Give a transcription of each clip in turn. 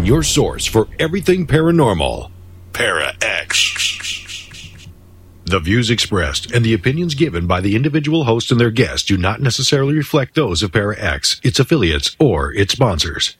your source for everything paranormal. Para-X. The views expressed and the opinions given by the individual host and their guests do not necessarily reflect those of Para-X, its affiliates, or its sponsors.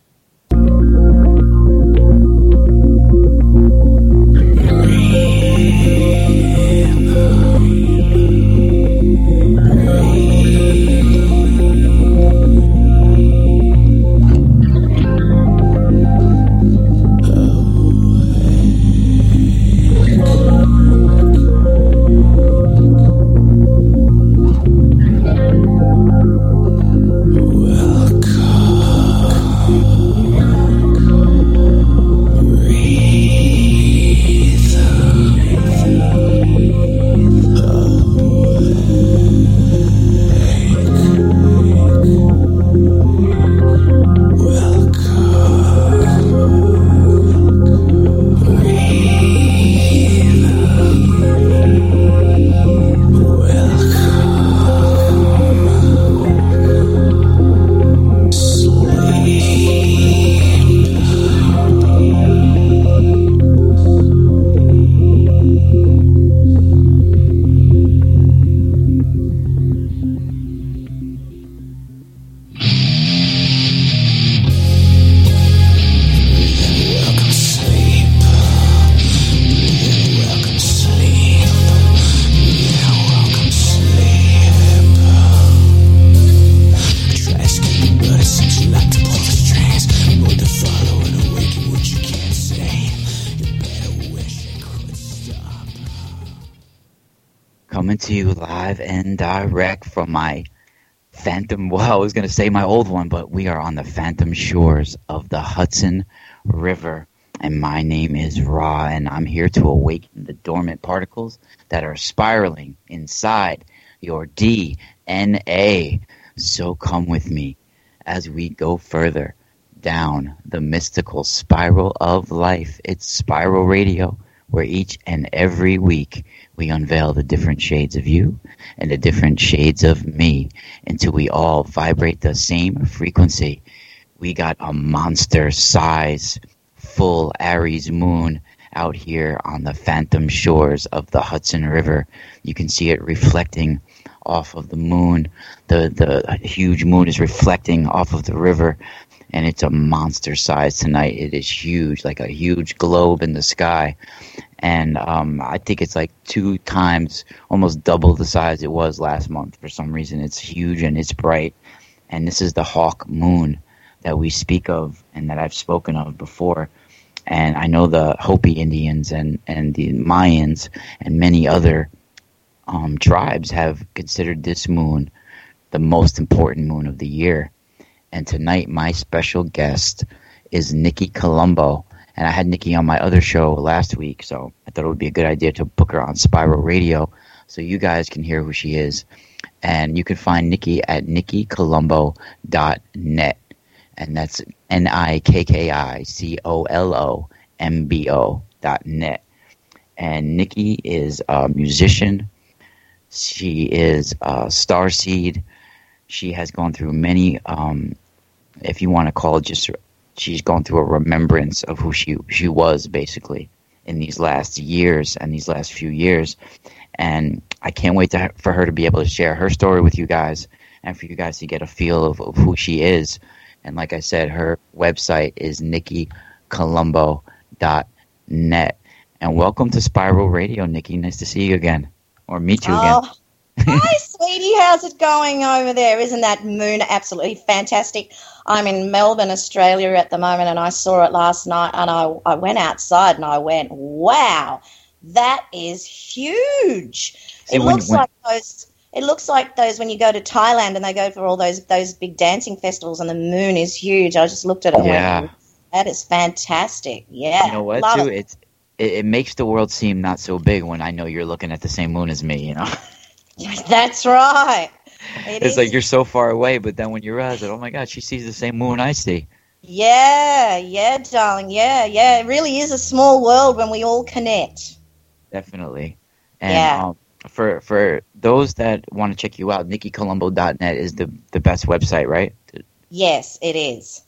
Coming to you live and direct from my phantom, well, I was going to say my old one, but we are on the phantom shores of the Hudson River. And my name is Ra, and I'm here to awaken the dormant particles that are spiraling inside your DNA. So come with me as we go further down the mystical spiral of life. It's Spiral Radio, where each and every week we unveil the different shades of you and the different shades of me until we all vibrate the same frequency. We got a monster size full Aries moon out here on the phantom shores of the Hudson River. You can see it reflecting off of the moon. The huge moon is reflecting off of the river, and it's a monster size tonight. It is huge, like a huge globe in the sky. And I think it's like 2 times, almost double the size it was last month. For some reason, it's huge and it's bright. And this is the Hawk Moon that we speak of and that I've spoken of before. And I know the Hopi Indians and the Mayans and many other tribes have considered this moon the most important moon of the year. And tonight, my special guest is Nikki Colombo. And I had Nikki on my other show last week, so I thought it would be a good idea to book her on Spiral Radio so you guys can hear who she is. And you can find Nikki at nikkicolombo.net. And that's NIKKICOLOMBO.net. And Nikki is a musician. She is a starseed. She has gone through many, if you want to call it just... She's gone through a remembrance of who she was, basically, in these last years and these last few years. And I can't wait for her to be able to share her story with you guys and for you guys to get a feel of who she is. And like I said, her website is nikkicolombo.net. And welcome to Spiral Radio, Nikki. Nice to see you again. Or meet you again. Hi, sweetie. How's it going over there? Isn't that moon absolutely fantastic? I'm in Melbourne, Australia at the moment, and I saw it last night, and I went outside and I went, wow, that is huge. It looks like those when you go to Thailand and they go for all those big dancing festivals and the moon is huge. I just looked at it and went, that is fantastic. Yeah. You know what, too? It makes the world seem not so big when I know you're looking at the same moon as me, you know? That's right. It's like you're so far away, but then when you realize that, oh my God, she sees the same moon I see. Yeah, darling. Yeah. It really is a small world when we all connect. Definitely. And for those that want to check you out, nikkicolombo.net is the best website, right? Yes, it is.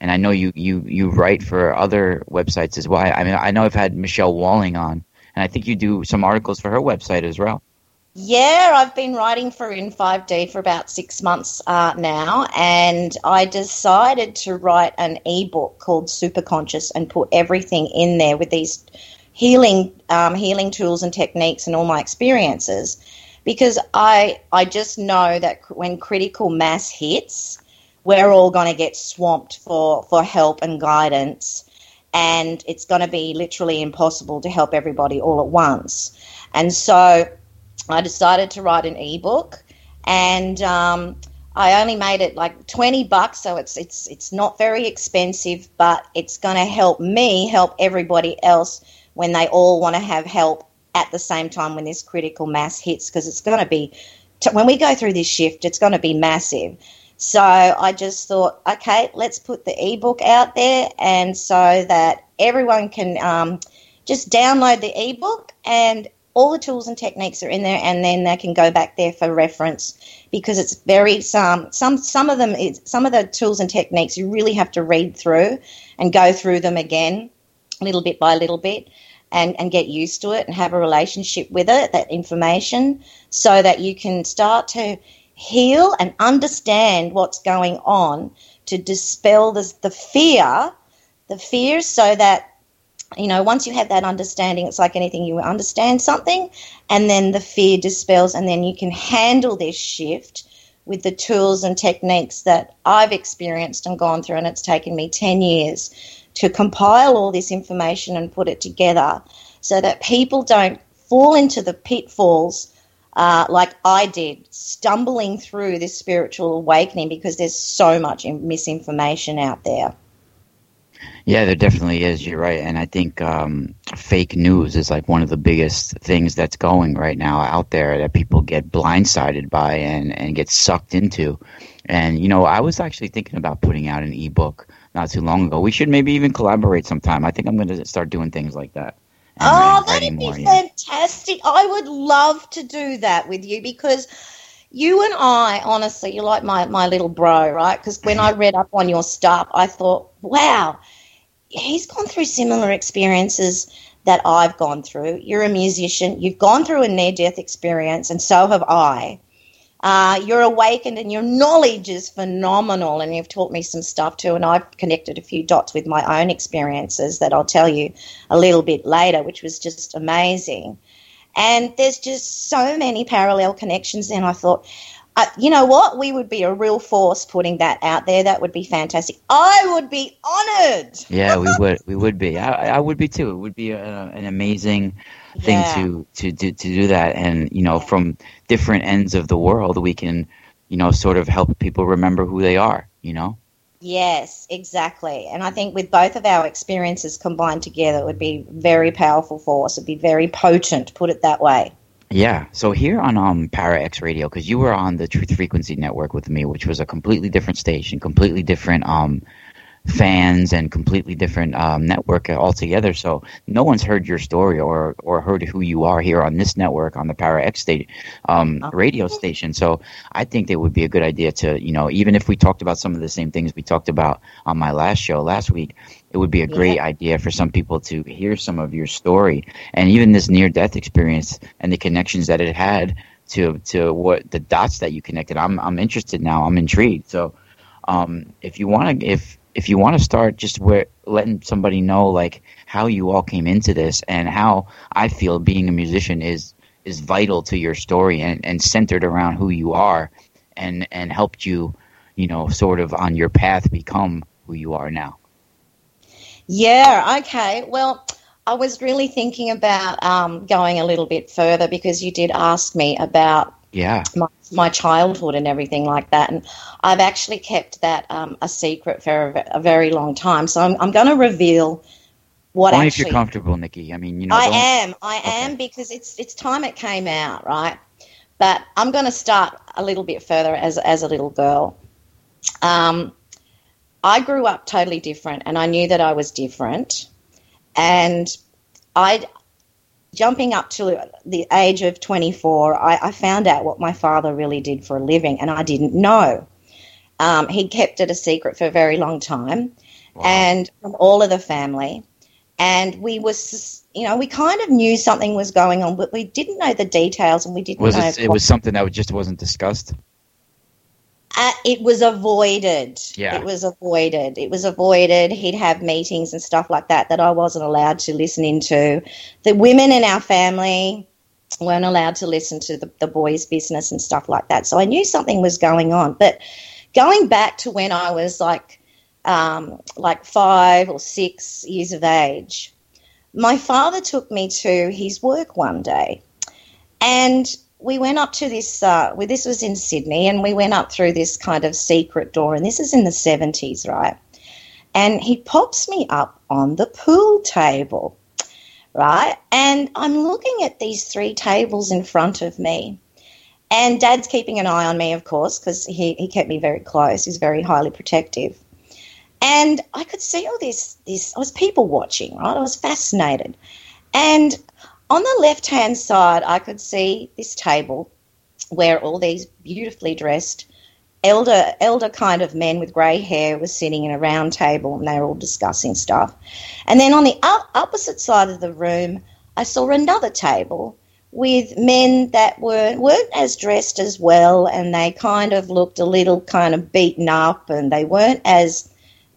And I know you write for other websites as well. I mean, I know I've had Michelle Walling on, and I think you do some articles for her website as well. Yeah, I've been writing for In5D for about 6 months now, and I decided to write an ebook called Superconscious and put everything in there with these healing tools and techniques and all my experiences, because I just know that when critical mass hits, we're all going to get swamped for help and guidance, and it's going to be literally impossible to help everybody all at once. And so I decided to write an ebook, and I only made it like $20, so it's not very expensive, but it's going to help me help everybody else when they all want to have help at the same time when this critical mass hits, because it's going to be, when we go through this shift, it's going to be massive. So I just thought, okay, let's put the ebook out there, and so that everyone can just download the ebook, and all the tools and techniques are in there, and then they can go back there for reference, because it's very some of the tools and techniques you really have to read through and go through them again, little bit by little bit, and get used to it and have a relationship with it, that information, so that you can start to heal and understand what's going on, to dispel the fear, so that, you know, once you have that understanding, it's like anything, you understand something, and then the fear dispels, and then you can handle this shift with the tools and techniques that I've experienced and gone through, and it's taken me 10 years to compile all this information and put it together, so that people don't fall into the pitfalls like I did, stumbling through this spiritual awakening, because there's so much misinformation out there. Yeah, there definitely is. You're right. And I think fake news is like one of the biggest things that's going right now out there, that people get blindsided by and get sucked into. And, you know, I was actually thinking about putting out an ebook not too long ago. We should maybe even collaborate sometime. I think I'm going to start doing things like that. That'd be fantastic. I would love to do that with you, because you and I, honestly, you're like my little bro, right? Because when I read up on your stuff, I thought, wow, he's gone through similar experiences that I've gone through. You're a musician. You've gone through a near-death experience, and so have I. You're awakened, and your knowledge is phenomenal, and you've taught me some stuff too, and I've connected a few dots with my own experiences that I'll tell you a little bit later, which was just amazing. And there's just so many parallel connections, and I thought, you know what, we would be a real force putting that out there. That would be fantastic. I would be honoured. Yeah, we would be. I would be too. It would be an amazing thing to do that, and you know, from different ends of the world, we can, you know, sort of help people remember who they are. You know. Yes, exactly. And I think with both of our experiences combined together, it would be a very powerful force. It'd be very potent, put it that way. Yeah. So here on Para X Radio, because you were on the Truth Frequency Network with me, which was a completely different station, completely different fans, and completely different network altogether. So no one's heard your story or heard who you are here on this network, on the Para X radio station. So I think it would be a good idea to, you know, even if we talked about some of the same things we talked about on my last show last week, it would be a great idea for some people to hear some of your story, and even this near-death experience and the connections that it had to what the dots that you connected. I'm interested now. I'm intrigued. So if you want to start just letting somebody know like how you all came into this, and how I feel being a musician is vital to your story, and centered around who you are, and helped you, you know, sort of on your path become who you are now. Yeah, okay. Well, I was really thinking about going a little bit further, because you did ask me about my childhood and everything like that, and I've actually kept that a secret for a very long time. So I'm going to reveal what Only actually. If you're comfortable, Nikki. I mean, you know. I am, because it's time it came out, right? But I'm going to start a little bit further as a little girl. I grew up totally different, and I knew that I was different, and jumping up to the age of 24, I found out what my father really did for a living, and I didn't know. He kept it a secret for a very long time, and from all of the family. And we we kind of knew something was going on, but we didn't know the details, and we didn't know. It was something that just wasn't discussed? It was avoided. Yeah. It was avoided. It was avoided. He'd have meetings and stuff like that I wasn't allowed to listen into. The women in our family weren't allowed to listen to the boys' business and stuff like that. So I knew something was going on. But going back to when I was like 5 or 6 years of age, my father took me to his work one day, and we went up to this, this was in Sydney, and we went up through this kind of secret door, and this is in the 70s, right? And he pops me up on the pool table, right? And I'm looking at these 3 tables in front of me, and Dad's keeping an eye on me, of course, because he kept me very close. He's very highly protective. And I could see all this, I was people watching, right? I was fascinated. And on the left-hand side, I could see this table where all these beautifully dressed elder kind of men with grey hair were sitting in a round table, and they were all discussing stuff. And then on the opposite side of the room, I saw another table with men that weren't as dressed as well, and they kind of looked a little kind of beaten up, and they weren't as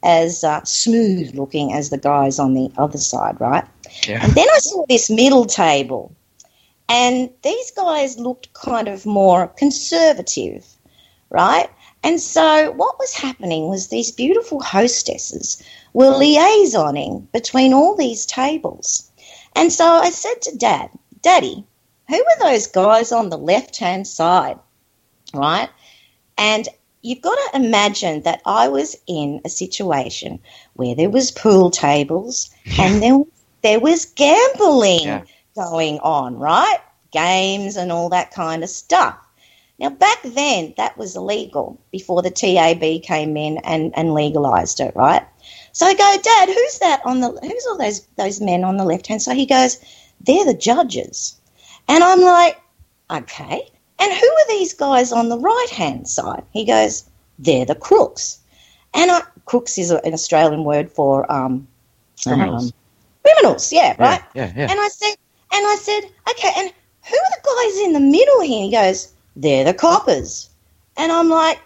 smooth looking as the guys on the other side, right? Yeah. And then I saw this middle table, and these guys looked kind of more conservative, right? And so what was happening was these beautiful hostesses were liaisoning between all these tables. And so I said to Dad, Daddy, who were those guys on the left-hand side, right? And you've got to imagine that I was in a situation where there was pool tables and there was gambling going on, right? Games and all that kind of stuff. Now, back then, that was illegal before the TAB came in and legalised it, right? So I go, Dad, who's all those men on the left-hand side? He goes, they're the judges. And I'm like, okay. And who are these guys on the right-hand side? He goes, they're the crooks. And crooks is an Australian word for criminals. Criminals, yeah, right? Yeah. And I said, okay, and who are the guys in the middle here? He goes, they're the coppers. And I'm like,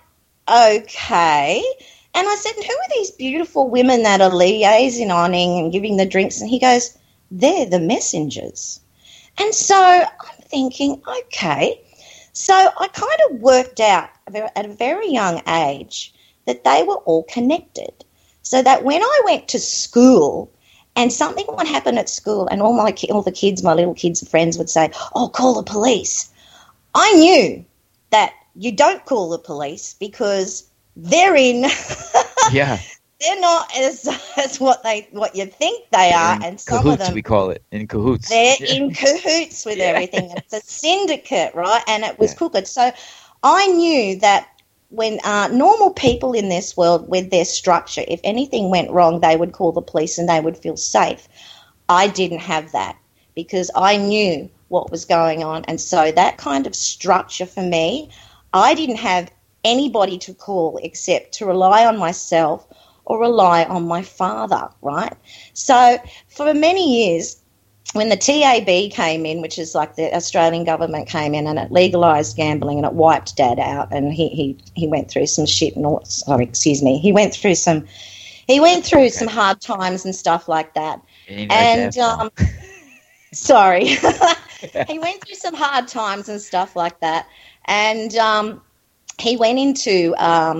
okay. And I said, who are these beautiful women that are liaisoning and giving the drinks? And he goes, they're the messengers. And so I'm thinking, okay. So I kind of worked out at a very young age that they were all connected. So that when I went to school and something would happen at school and all the kids, my little kids and friends would say, oh, call the police. I knew that you don't call the police because they're in. Yeah. They're not as what you think they are, and some cahoots, of them, we call it, in cahoots. They're in cahoots with everything. It's a syndicate, right? And it was crooked. So I knew that when normal people in this world, with their structure, if anything went wrong, they would call the police and they would feel safe. I didn't have that because I knew what was going on, and so that kind of structure for me, I didn't have anybody to call except to rely on myself or rely on my father, right? So for many years, when the TAB came in, which is like the Australian government came in and it legalised gambling and it wiped Dad out, and he went through some shit and he went through some some hard times and stuff like that. And sorry. He went through some hard times and stuff like that. And he went into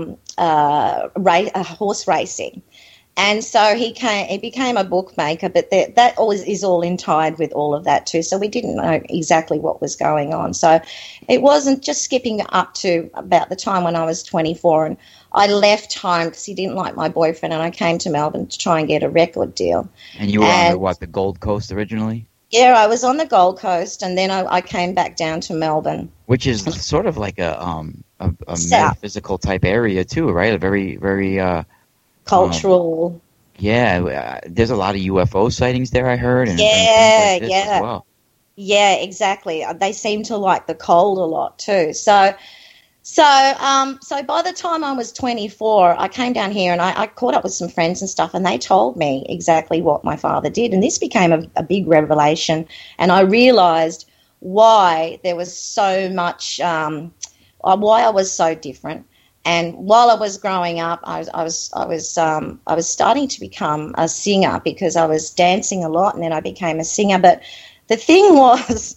horse racing. And so he became a bookmaker, but that is all tied with all of that too. So we didn't know exactly what was going on. So it wasn't just skipping up to about the time when I was 24, and I left home because he didn't like my boyfriend, and I came to Melbourne to try and get a record deal. And you were on the Gold Coast originally? Yeah, I was on the Gold Coast, and then I came back down to Melbourne. Which is sort of like a metaphysical type area too, right? A very, very... cultural. There's a lot of UFO sightings there, I heard. And things like this as well. Yeah, exactly. They seem to like the cold a lot too. So So by the time I was 24, I came down here and I caught up with some friends and stuff, and they told me exactly what my father did. And this became a big revelation, and I realised why there was so much, why I was so different. And while I was growing up, I was starting to become a singer because I was dancing a lot, and then I became a singer. But the thing was,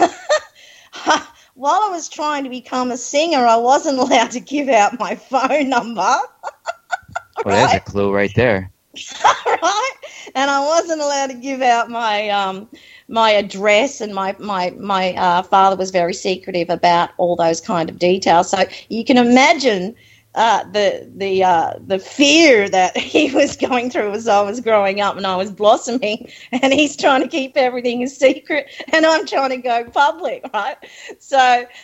while I was trying to become a singer, I wasn't allowed to give out my phone number. Well, there's a clue right there. Right? And I wasn't allowed to give out my my address, and my father was very secretive about all those kind of details. So you can imagine the fear that he was going through as I was growing up and I was blossoming, and he's trying to keep everything a secret and I'm trying to go public, right? So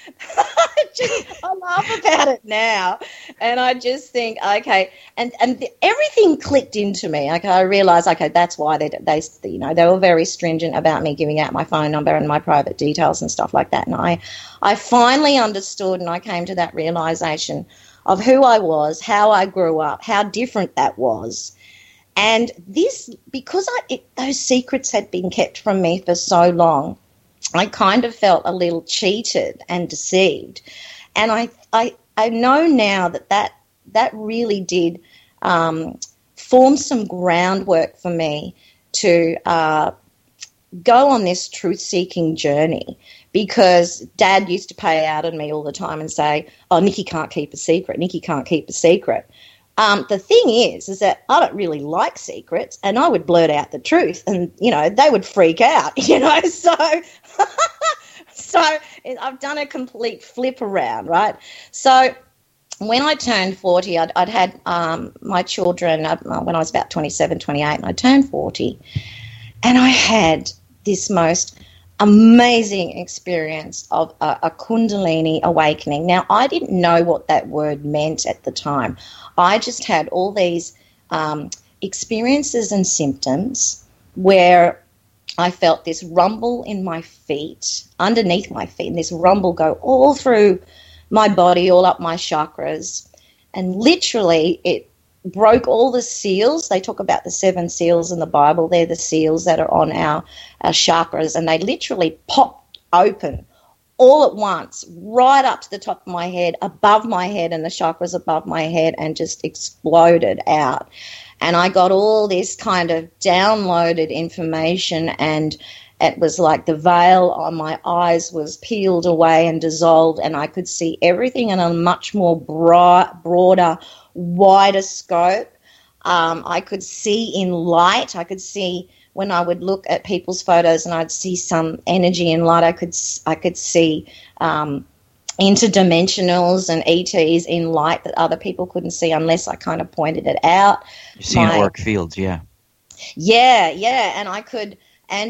I laugh about it now, and I just think, okay, and everything clicked into me. Okay, I realised, okay, that's why they were very stringent about me giving out my phone number and my private details and stuff like that. And I finally understood, and I came to that realisation of who I was, how I grew up, how different that was. And this, because those secrets had been kept from me for so long, I kind of felt a little cheated and deceived. And I know now that really did form some groundwork for me to go on this truth-seeking journey, because Dad used to pay out on me all the time and say, oh, Nikki can't keep a secret, Nikki can't keep a secret. The thing is that I don't really like secrets, and I would blurt out the truth, and, they would freak out, so I've done a complete flip around, right? So when I turned 40, I'd had my children when I was about 27, 28, and I turned 40, and I had this most amazing experience of a Kundalini awakening. Now, I didn't know what that word meant at the time. I just had all these experiences and symptoms where I felt this rumble in my feet, underneath my feet, and this rumble go all through my body, all up my chakras, and literally it broke all the seals. They talk about the 7 seals in the Bible. They're the seals that are on our chakras, and they literally popped open all at once, right up to the top of my head, above my head, and the chakras above my head, and just exploded out. And I got all this kind of downloaded information, and it was like the veil on my eyes was peeled away and dissolved, and I could see everything in a much more broader, wider scope. I could see in light. I could see when I would look at people's photos and I'd see some energy in light. I could see interdimensionals and ETs in light that other people couldn't see unless I kind of pointed it out. You're seeing auric fields, yeah. Yeah, and I could. And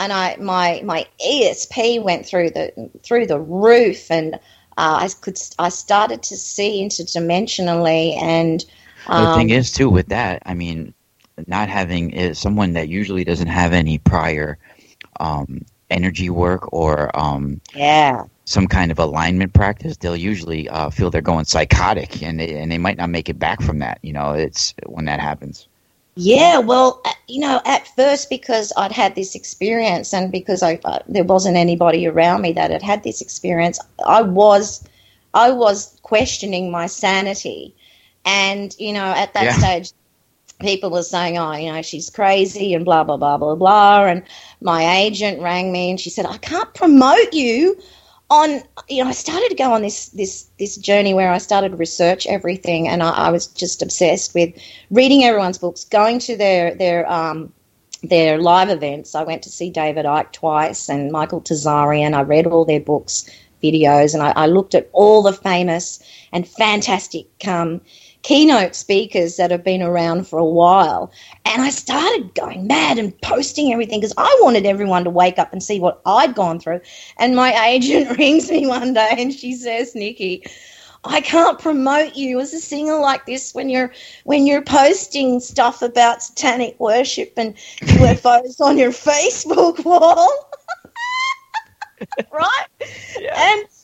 my ESP went through the roof, and I started to see interdimensionally. And the thing is too with that, I mean, not having someone that usually doesn't have any prior energy work or some kind of alignment practice, they'll usually feel they're going psychotic, and they might not make it back from that. It's when that happens. Yeah, well, at first, because I'd had this experience, and because there wasn't anybody around me that had this experience, I was questioning my sanity. And, at that stage, people were saying, oh, she's crazy and blah, blah, blah, blah, blah. And my agent rang me and she said, I can't promote you on, I started to go on this journey where I started to research everything, and I was just obsessed with reading everyone's books, going to their live events. I went to see David Icke twice and Michael Tazarian. I read all their books, videos, and I looked at all the famous and fantastic keynote speakers that have been around for a while, and I started going mad and posting everything because I wanted everyone to wake up and see what I'd gone through. And my agent rings me one day and she says, Nikki, I can't promote you as a singer like this when you're posting stuff about satanic worship and UFOs on your Facebook wall. Right? Yeah. And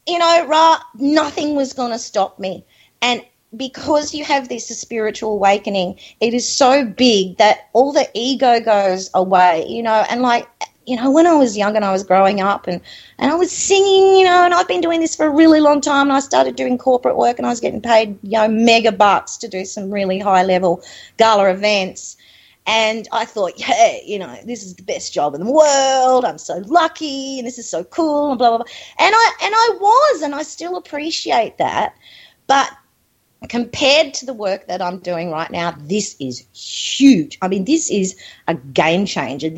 you know, Ra, nothing was going to stop me. And because you have this spiritual awakening, it is so big that all the ego goes away, you know, and like, you know, when I was young and I was growing up and I was singing, you know, and I've been doing this for a really long time, and I started doing corporate work and I was getting paid, you know, mega bucks to do some really high-level gala events. And I thought, yeah, you know, this is the best job in the world. I'm so lucky and this is so cool and blah, blah, blah. And I still appreciate that. But compared to the work that I'm doing right now, this is huge. I mean, this is a game changer.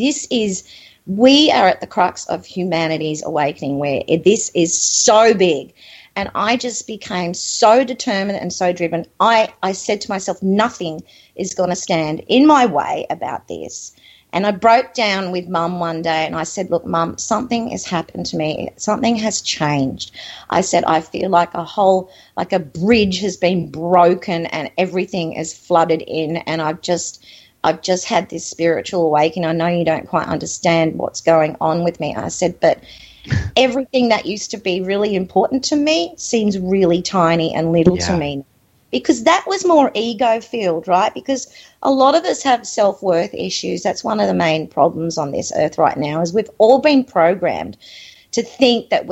We are at the crux of humanity's awakening where this is so big. And I just became so determined and so driven. I said to myself, nothing is going to stand in my way about this. And I broke down with Mum one day and I said, look, Mum, something has happened to me. Something has changed. I said, I feel like like a bridge has been broken and everything is flooded in, and I've just had this spiritual awakening. I know you don't quite understand what's going on with me. I said, but everything that used to be really important to me seems really tiny and little to me. Because that was more ego-filled, right? Because a lot of us have self-worth issues. That's one of the main problems on this earth right now, is we've all been programmed to think that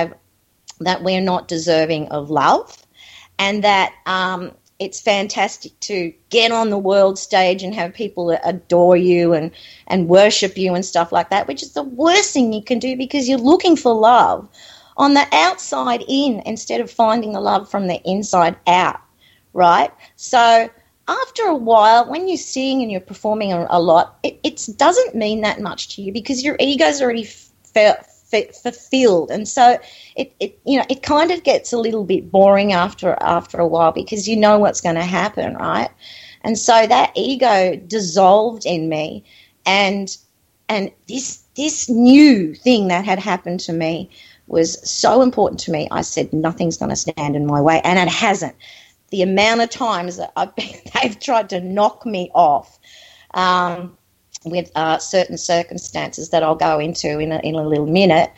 we're not deserving of love, and that it's fantastic to get on the world stage and have people adore you and worship you and stuff like that, which is the worst thing you can do, because you're looking for love on the outside in instead of finding the love from the inside out, right? So after a while, when you sing and you're performing a lot, it doesn't mean that much to you because your ego's already fulfilled, and so it kind of gets a little bit boring after a while because you know what's going to happen, right? And so that ego dissolved in me, and this new thing that had happened to me was so important to me. I said nothing's going to stand in my way, and it hasn't. The amount of times that they've tried to knock me off with certain circumstances that I'll go into in a little minute,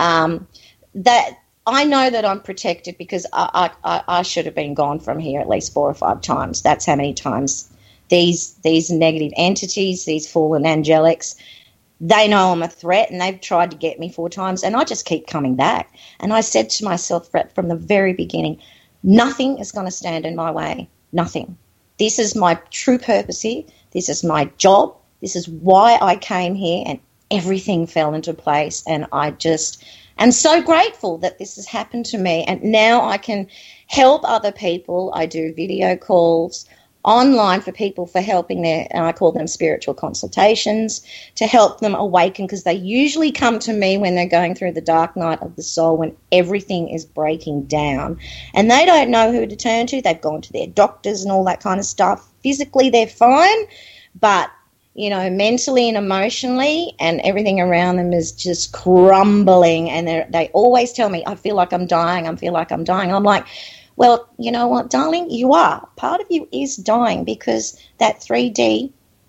that I know that I'm protected because I should have been gone from here at least 4 or 5 times. That's how many times these negative entities, these fallen angelics, they know I'm a threat, and they've tried to get me 4 times, and I just keep coming back. And I said to myself from the very beginning, nothing is going to stand in my way, nothing. This is my true purpose here. This is my job. This is why I came here, and everything fell into place. And I just am so grateful that this has happened to me. And now I can help other people. I do video calls online for people for helping and I call them spiritual consultations, to help them awaken, because they usually come to me when they're going through the dark night of the soul, when everything is breaking down and they don't know who to turn to. They've gone to their doctors and all that kind of stuff. Physically they're fine, but you know, mentally and emotionally, and everything around them is just crumbling, and they always tell me, I feel like I'm dying, I feel like I'm dying. I'm like, well, you know what, darling, you are. Part of you is dying, because that 3D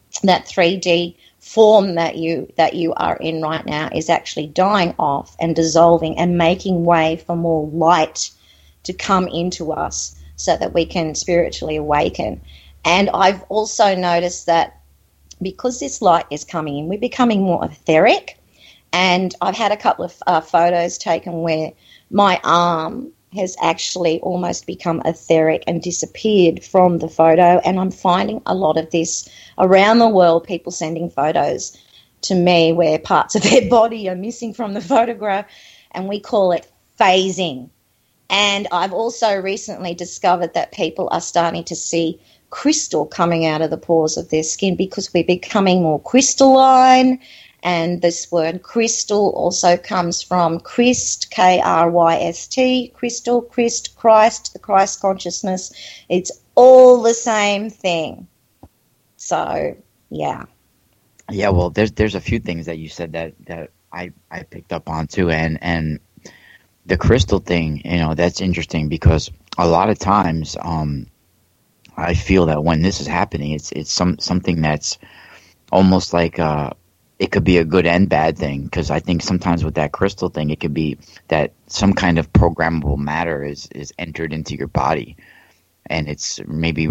form that you are in right now is actually dying off and dissolving and making way for more light to come into us so that we can spiritually awaken. And I've also noticed that because this light is coming in, we're becoming more etheric. And I've had a couple of photos taken where my arm has actually almost become etheric and disappeared from the photo. And I'm finding a lot of this around the world, people sending photos to me where parts of their body are missing from the photograph, and we call it phasing. And I've also recently discovered that people are starting to see crystal coming out of the pores of their skin because we're becoming more crystalline. And this word crystal also comes from Christ, K-R-Y-S-T, crystal, Christ, the Christ consciousness. It's all the same thing. So, yeah. Yeah, well, there's a few things that you said that I picked up on too, and the crystal thing, you know, that's interesting because a lot of times I feel that when this is happening, it's something that's almost like it could be a good and bad thing, because I think sometimes with that crystal thing, it could be that some kind of programmable matter is entered into your body, and it's maybe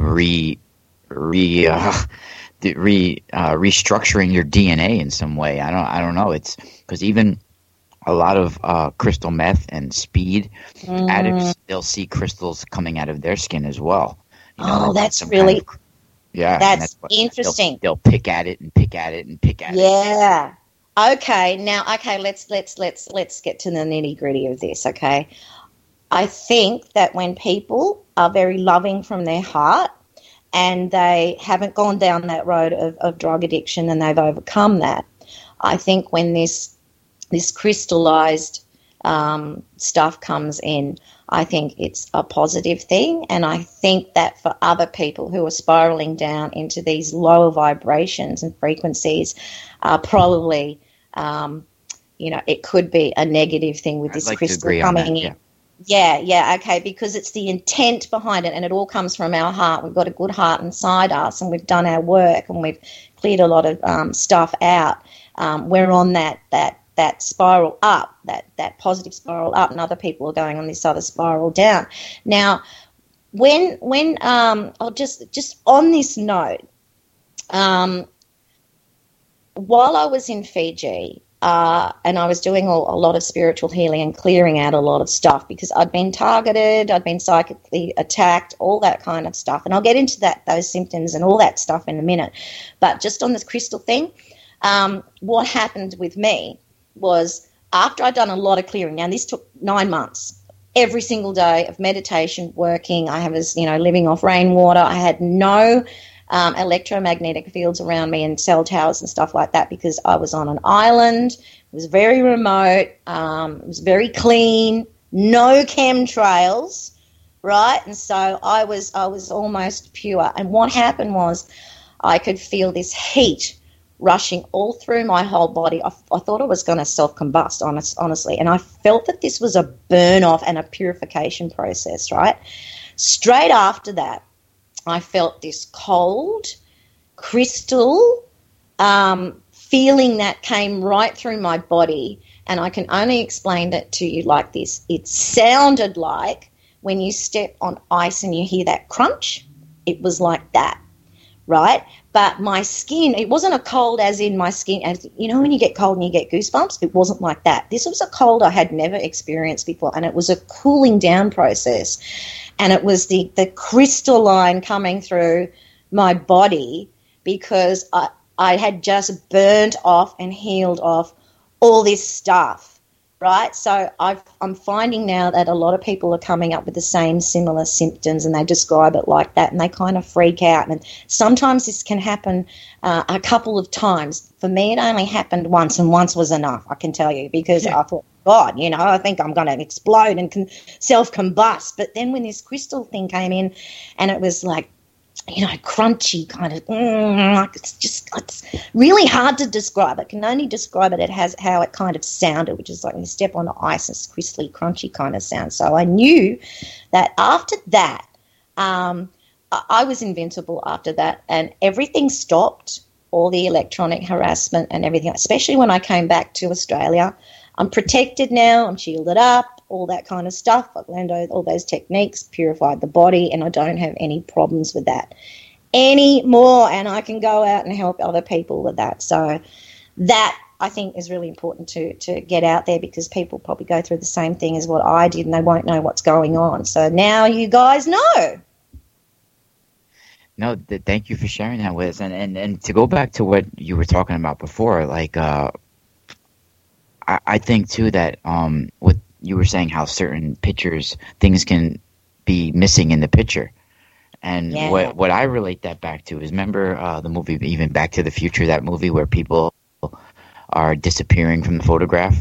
restructuring your DNA in some way. I don't know. It's because even a lot of crystal meth and speed addicts, they'll see crystals coming out of their skin as well. That's really that's interesting. They'll pick at it and pick at it and pick at it. Yeah. Okay. Now, let's get to the nitty-gritty of this. Okay. I think that when people are very loving from their heart, and they haven't gone down that road of drug addiction, and they've overcome that, I think when this crystallized stuff comes in, I think it's a positive thing. And I think that for other people who are spiraling down into these lower vibrations and frequencies, probably, it could be a negative thing with this crystal coming in. Yeah, okay, because it's the intent behind it, and it all comes from our heart. We've got a good heart inside us, and we've done our work, and we've cleared a lot of stuff out. We're on that spiral up, that positive spiral up, and other people are going on this other spiral down. Now, when I'll just on this note, while I was in Fiji, and I was doing a lot of spiritual healing and clearing out a lot of stuff because I'd been targeted, I'd been psychically attacked, all that kind of stuff. And I'll get into those symptoms and all that stuff in a minute. But just on this crystal thing, what happened with me was after I'd done a lot of clearing, now this took 9 months, every single day of meditation, working. I was, living off rainwater. I had no electromagnetic fields around me and cell towers and stuff like that because I was on an island. It was very remote. It was very clean. No chemtrails, right? And so I was almost pure. And what happened was I could feel this heat rushing all through my whole body. I thought I was going to self-combust, honestly. And I felt that this was a burn-off and a purification process, right? Straight after that, I felt this cold, crystal feeling that came right through my body, and I can only explain it to you like this. It sounded like when you step on ice and you hear that crunch, it was like that, right? But my skin, it wasn't a cold as in my skin, as when you get cold and you get goosebumps, it wasn't like that. This was a cold I had never experienced before, and it was a cooling down process. And it was the crystalline coming through my body because I had just burned off and healed off all this stuff, right? So I'm finding now that a lot of people are coming up with the same similar symptoms, and they describe it like that, and they kind of freak out. And sometimes this can happen a couple of times. For me, it only happened once, and once was enough, I can tell you, because I thought, God, I think I'm going to explode and self-combust. But then when this crystal thing came in, and it was like, crunchy kind of, it's really hard to describe. I can only describe it. It has how it kind of sounded, which is like when you step on the ice, it's crystally, crunchy kind of sound. So I knew that after that, I was invincible after that, and everything stopped, all the electronic harassment and everything, especially when I came back to Australia. I'm protected now, I'm shielded up, all that kind of stuff. I've learned all those techniques, purified the body, and I don't have any problems with that anymore, and I can go out and help other people with that. So that, I think, is really important to get out there, because people probably go through the same thing as what I did, and they won't know what's going on. So now you guys know. No, thank you for sharing that with us. And to go back to what you were talking about before, like I think too that what you were saying, how certain pictures, things can be missing in the picture. And what I relate that back to is, remember the movie, even Back to the Future, that movie where people are disappearing from the photograph?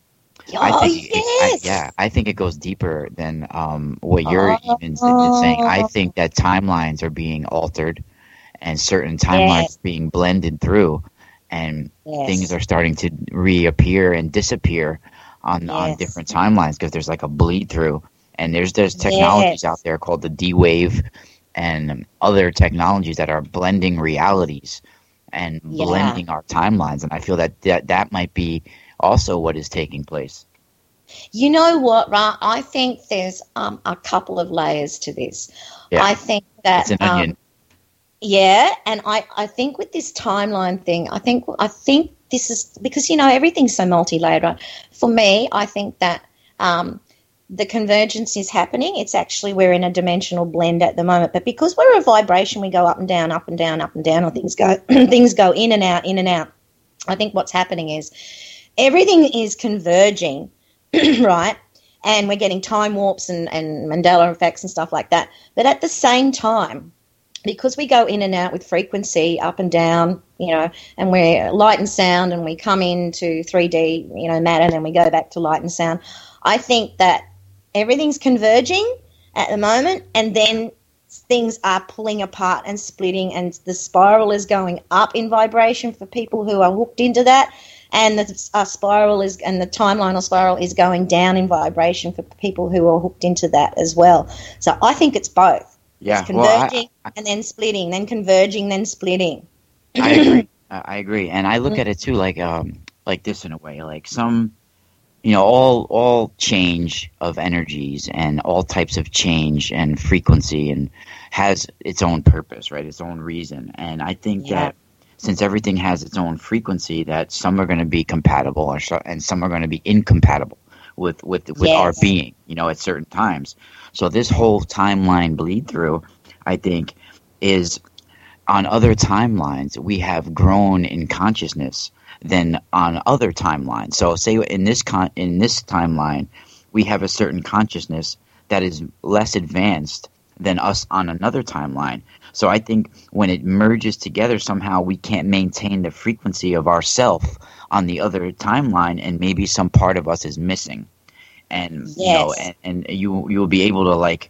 I think it goes deeper than what you're even saying. I think that timelines are being altered, and certain timelines being blended through, and things are starting to reappear and disappear on different timelines, because there's like a bleed through. And there's technologies out there called the D-Wave and other technologies that are blending realities. and Yeah. blending our timelines. And I feel that might be also what is taking place. You know what, Ra? I think there's a couple of layers to this. Yeah. I think that It's an onion. yeah, and I think with this timeline thing, I think this is because everything's so multi-layered. Right? For me, I think that the convergence is happening. It's actually we're in a dimensional blend at the moment, but because we're a vibration, we go up and down, up and down, up and down, or things go things go in and out, in and out. I think what's happening is everything is converging, right? And we're getting time warps and Mandela effects and stuff like that. But at the same time, because we go in and out with frequency, up and down, and we're light and sound, and we come into 3D, matter, and then we go back to light and sound, I think that everything's converging at the moment, and then things are pulling apart and splitting, and the spiral is going up in vibration for people who are hooked into that, and the timeline or spiral is going down in vibration for people who are hooked into that as well. So I think it's both. Yeah, it's converging and then splitting, then converging, then splitting. I agree. I agree, and I look at it too, like this in a way, like some, all change of energies and all types of change and frequency and has its own purpose, right? Its own reason, and I think that since everything has its own frequency, that some are going to be compatible and some are going to be incompatible with our being, at certain times. So this whole timeline bleed through, I think, is on other timelines we have grown in consciousness than on other timelines. So say in this timeline we have a certain consciousness that is less advanced than us on another timeline. So I think when it merges together, somehow we can't maintain the frequency of ourself on the other timeline, and maybe some part of us is missing. And and you will be able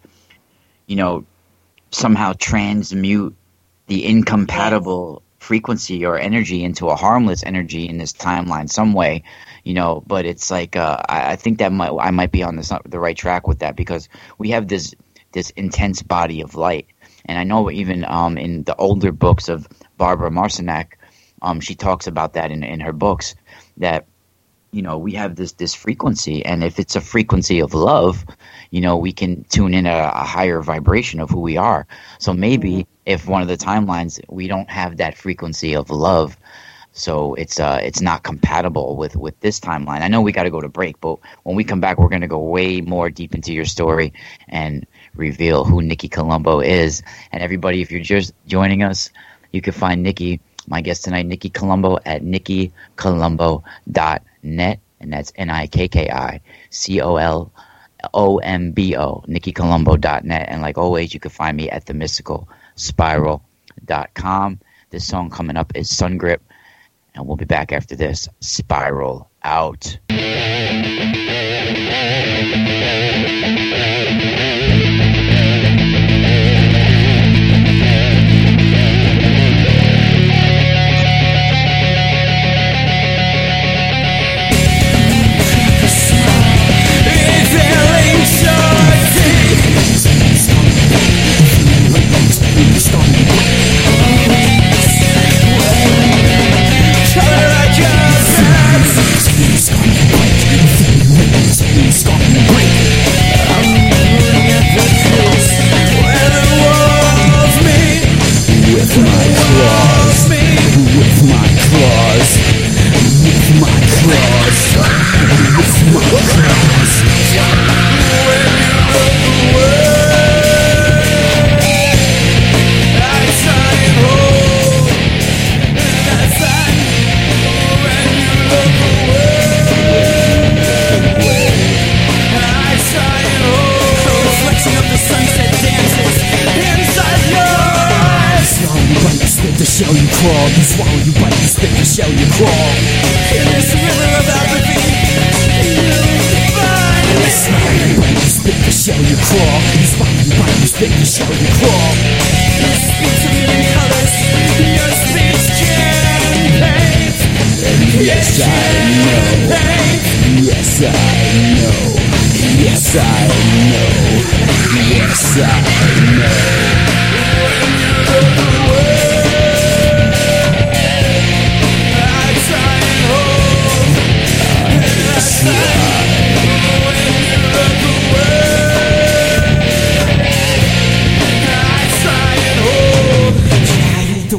to somehow transmute the incompatible frequency or energy into a harmless energy in this timeline some way, but it's like I think that I might be on the right track with that, because we have this intense body of light. And I know even in the older books of Barbara Marcinek, she talks about that in her books, that we have this frequency, and if it's a frequency of love, we can tune in a higher vibration of who we are. So maybe if one of the timelines we don't have that frequency of love, so it's not compatible with this timeline. I know we got to go to break, but when we come back, we're going to go way more deep into your story and reveal who Nikki Colombo is. And everybody, if you're just joining us, you can find Nikki, my guest tonight, Nikki Colombo, at nikkicolombo.net, and that's NIKKICOLOMBO, nikkicolombo.net. And like always, you can find me at themysticalspiral.com. This song coming up is Sun Grip, and we'll be back after this. Spiral out. Shell you crawl, you swallow, you bite, you spit, the shell you crawl. In this river of apathy, you find me. Swallow, you bite, you spit, the shell you crawl. You swallow, you bite, you spit, the shell you crawl. You speak to me in colors, your speech can paint. Yes, I know. Yes, I know. Yes, I know. Yes, I know. When you look away,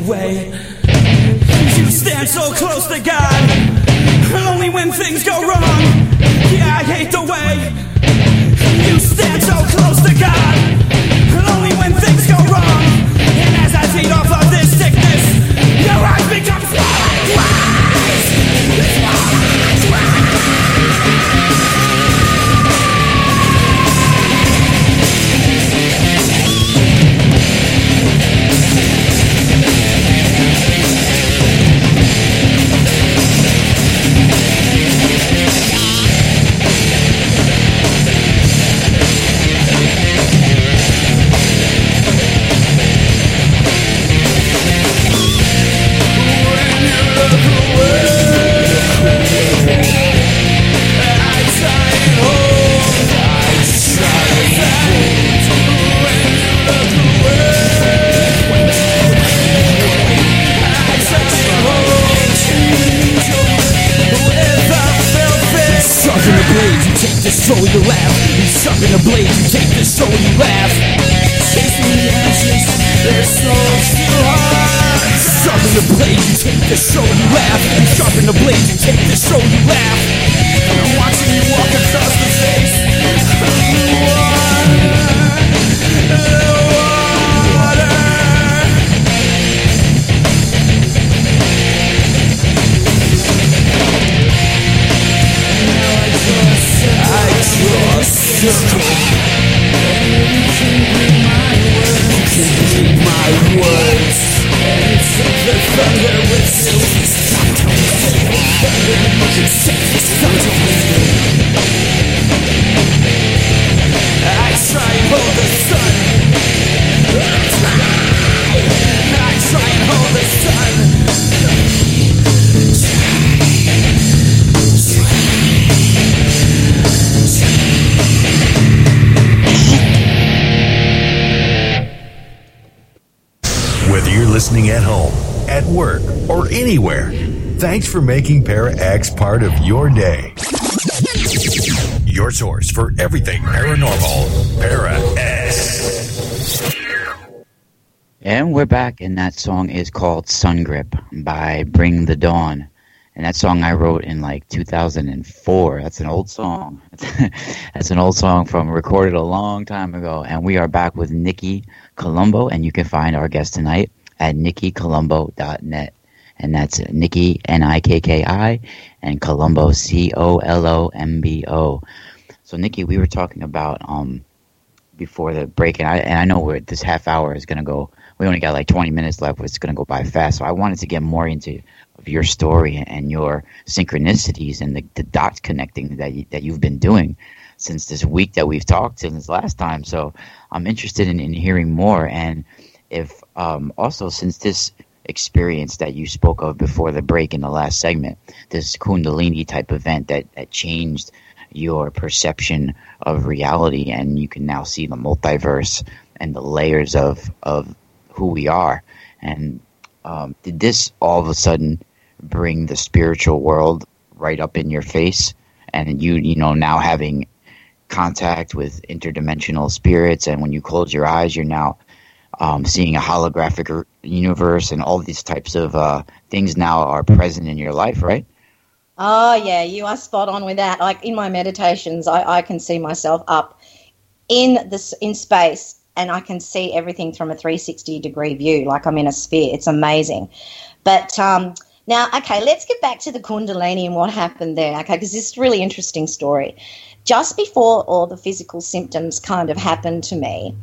way. You stand so close to God, only when things go wrong. Yeah, I hate the way you stand so close to God, only when things go wrong. And as I feed off of this sickness, your eyes become swollen twice. Swollen twice. So you laugh, you suck in the blade, you take this, so you laugh. Chasing the ashes, their souls too hard. Suck in the blade, you take this, so you laugh. You sharpen the blade, you take this, so you laugh. I'm watching you walk across the face of the water, the water. You can read my words. Take the thunder with you. Take the thunder with you. Take this thunder with you. I try and hold the sun. I try and hold the sun. Whether you're listening at home, at work, or anywhere, thanks for making Para X part of your day. Your source for everything paranormal, Para X. And we're back, and that song is called Sun Grip by Bring the Dawn. And that song I wrote in like 2004. That's an old song. That's an old song recorded a long time ago. And we are back with Nikki Colombo, and you can find our guest tonight at nikkicolombo.net. And that's Nikki, Nikki, and Colombo, Colombo. So Nikki, we were talking about before the break, and I know this half hour is going to go. We only got like 20 minutes left, but it's going to go by fast. So I wanted to get more into your story and your synchronicities and the dots connecting that you've been doing since this week that we've talked since last time. So I'm interested in hearing more. And if also, since this experience that you spoke of before the break in the last segment, this Kundalini type event that changed your perception of reality, and you can now see the multiverse and the layers of who we are. And did this all of a sudden bring the spiritual world right up in your face, and you know, now having contact with interdimensional spirits, and when you close your eyes, you're now seeing a holographic universe, and all these types of things now are present in your life, right? Oh, yeah, you are spot on with that. Like in my meditations, I can see myself up in space, and I can see everything from a 360-degree view, like I'm in a sphere. It's amazing. But now, okay, let's get back to the Kundalini and what happened there, okay, because this is a really interesting story. Just before all the physical symptoms kind of happened to me,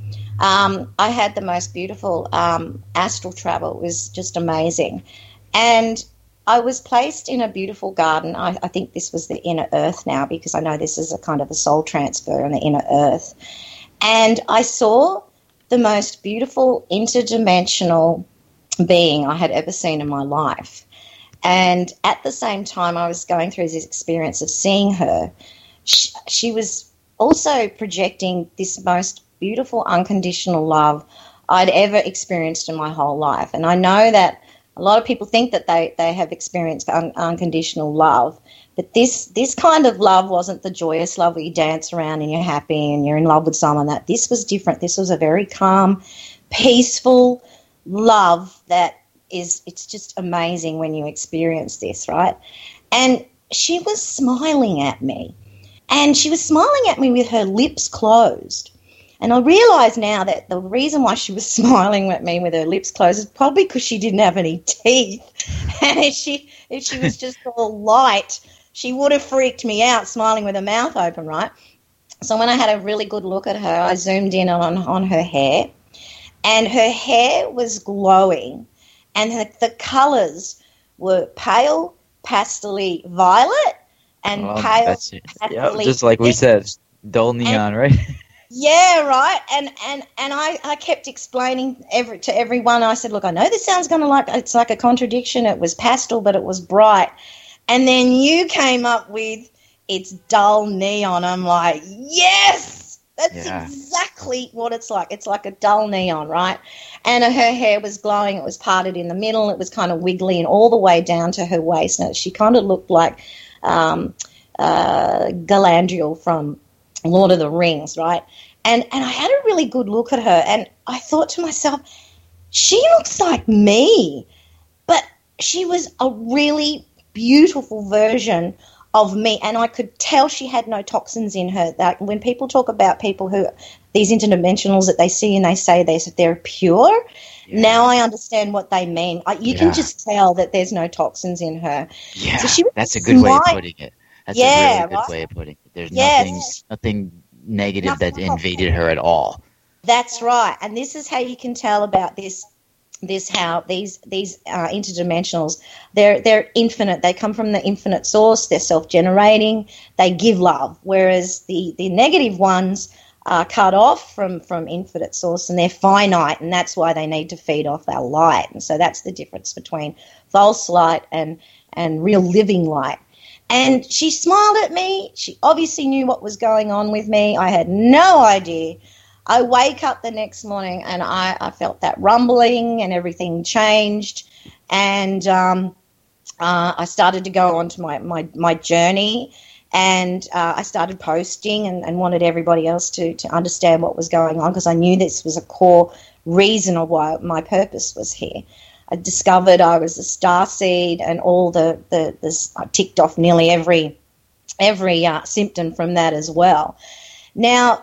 I had the most beautiful astral travel. It was just amazing. And I was placed in a beautiful garden. I think this was the inner earth now, because I know this is a kind of a soul transfer in the inner earth. And I saw the most beautiful interdimensional being I had ever seen in my life. And at the same time, I was going through this experience of seeing her. She was also projecting this most beautiful unconditional love I'd ever experienced in my whole life. And I know that a lot of people think that they have experienced unconditional love, but this kind of love wasn't the joyous love where you dance around and you're happy and you're in love with someone. That this was different. This was a very calm, peaceful love that it's just amazing when you experience this, right? And she was smiling at me. And she was smiling at me with her lips closed. And I realise now that the reason why she was smiling at me with her lips closed is probably because she didn't have any teeth. And if she was just all light, she would have freaked me out smiling with her mouth open, right? So when I had a really good look at her, I zoomed in on her hair. And her hair was glowing. And the colours were pale, pastel-y violet, and pale, yeah, just like we said, dull neon, right? Yeah, right. And I kept explaining to everyone. I said, look, I know this sounds kind of like it's like a contradiction. It was pastel, but it was bright. And then you came up with it's dull neon. I'm like, yes, that's exactly what it's like. It's like a dull neon, right? And her hair was glowing. It was parted in the middle. It was kind of wiggly and all the way down to her waist. Now, she kind of looked like Galadriel from Lord of the Rings, right? And I had a really good look at her, and I thought to myself, she looks like me, but she was a really beautiful version of me, and I could tell she had no toxins in her. That when people talk about people who, these interdimensionals that they see and they say they're pure, now I understand what they mean. You can just tell that there's no toxins in her. Yeah, so that's a good way of putting it. That's a really good way of putting it. There's nothing negative that invaded her at all. That's right, and this is how you can tell about this how these interdimensionals, they're infinite. They come from the infinite source. They're self-generating. They give love, whereas the negative ones are cut off from infinite source, and they're finite, and that's why they need to feed off our light. And so that's the difference between false light and real living light. And she smiled at me. She obviously knew what was going on with me. I had no idea. I wake up the next morning and I felt that rumbling and everything changed. And I started to go on to my journey, and I started posting and wanted everybody else to understand what was going on, because I knew this was a core reason of why my purpose was here. I discovered I was a starseed, and all I ticked off nearly every symptom from that as well. Now,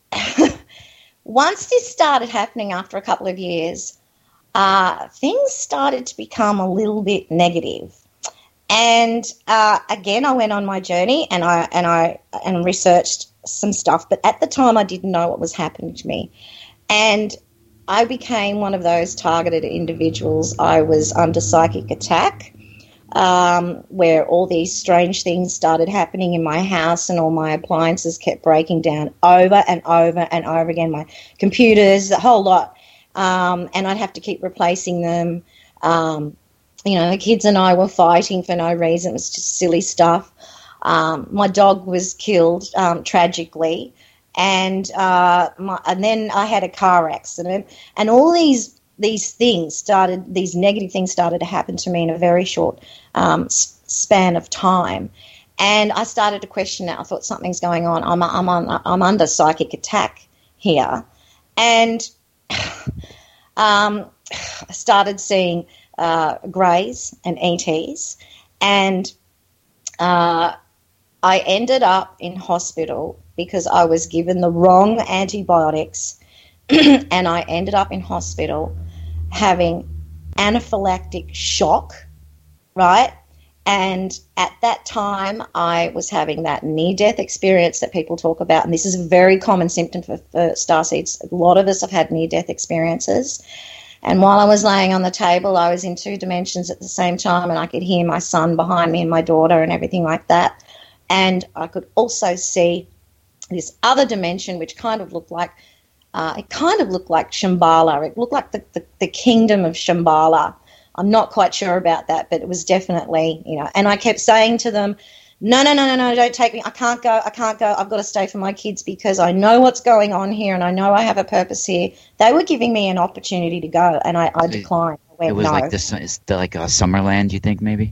once this started happening after a couple of years, things started to become a little bit negative. And again, I went on my journey and I researched some stuff, but at the time I didn't know what was happening to me. And I became one of those targeted individuals. I was under psychic attack, where all these strange things started happening in my house, and all my appliances kept breaking down over and over and over again. My computers, the whole lot, and I'd have to keep replacing them. The kids and I were fighting for no reason. It was just silly stuff. My dog was killed tragically. And then I had a car accident, and all these negative things started to happen to me in a very short span of time. And I started to question it. I thought something's going on. I'm under psychic attack here, and I started seeing greys and ETs, and I ended up in hospital because I was given the wrong antibiotics, and I ended up in hospital having anaphylactic shock, right? And at that time, I was having that near-death experience that people talk about, and this is a very common symptom for starseeds. A lot of us have had near-death experiences. And while I was laying on the table, I was in 2 dimensions at the same time, and I could hear my son behind me and my daughter and everything like that. And I could also see this other dimension, which kind of looked like Shambhala. It looked like the kingdom of Shambhala. I'm not quite sure about that, but it was definitely, and I kept saying to them, no, don't take me. I can't go. I've got to stay for my kids because I know what's going on here and I know I have a purpose here. They were giving me an opportunity to go, and I declined. I went, it was no. like this, it's like a Summerland, you think, maybe?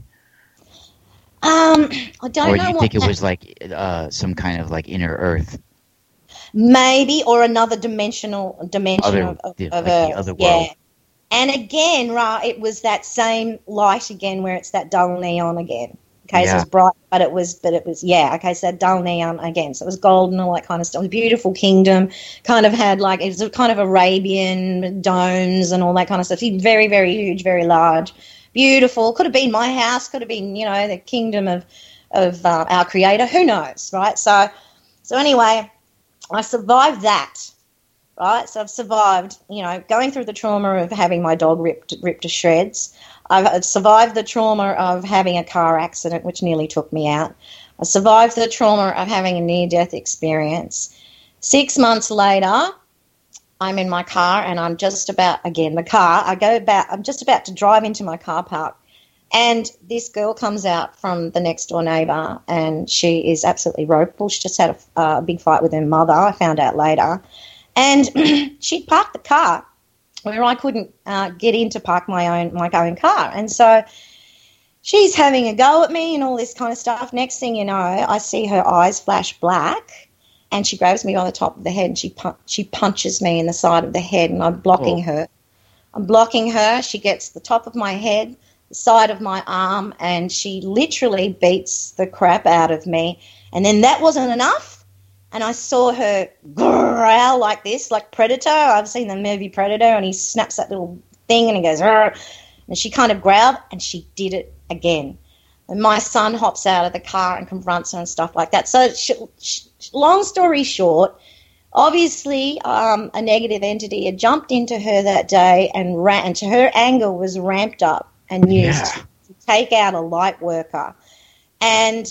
I don't know. Or do you think it was like some kind of like inner Earth? Maybe, or another dimension of the other world. Yeah. And again, right, it was that same light again, where it's that dull neon again. Okay, so it was bright, but it was, okay, so dull neon again. So it was gold and all that kind of stuff. It was a beautiful kingdom, kind of had like, it was a kind of Arabian domes and all that kind of stuff. Very, very huge, very large, beautiful. Could have been my house, could have been, you know, the kingdom of our creator. Who knows, right? So anyway, I survived that, right? So I've survived, you know, going through the trauma of having my dog ripped to shreds. I've survived the trauma of having a car accident, which nearly took me out. I survived the trauma of having a near-death experience. 6 months later, I'm in my car and I'm just about, again, I'm just about to drive into my car park, and this girl comes out from the next door neighbour, and she is absolutely ropeable. She just had a big fight with her mother, I found out later. And she'd parked the car where I couldn't get in to park my own car. And so she's having a go at me and all this kind of stuff. Next thing you know, I see her eyes flash black, and she grabs me by the top of the head and she punches me in the side of the head, and I'm blocking her. I'm blocking her. She gets the top of my head, the side of my arm, and she literally beats the crap out of me. And then that wasn't enough. And I saw her growl like this, like Predator. I've seen the movie Predator, and he snaps that little thing and he goes, "Rrr," and she kind of growled, and she did it again. And my son hops out of the car and confronts her and stuff like that. So long story short, obviously a negative entity had jumped into her that day, and her anger was ramped up and used to take out a light worker. And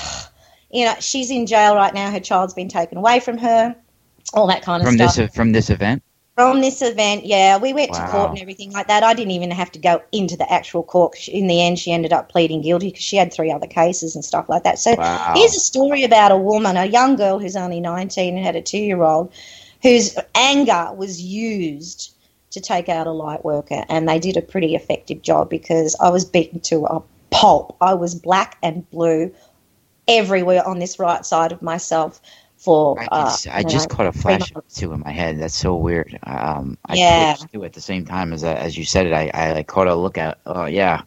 you know, she's in jail right now. Her child's been taken away from her, all that kind of stuff. From this event? From this event, yeah. We went to court and everything like that. I didn't even have to go into the actual court. In the end, she ended up pleading guilty because she had 3 other cases and stuff like that. So here's a story about a woman, a young girl who's only 19 and had a 2-year-old, whose anger was used to take out a light worker, and they did a pretty effective job because I was beaten to a pulp. I was black and blue everywhere on this right side of myself for I just caught a flash too in my head. That's so weird. I twitched too at the same time as you said it. I like caught a look at. Oh yeah.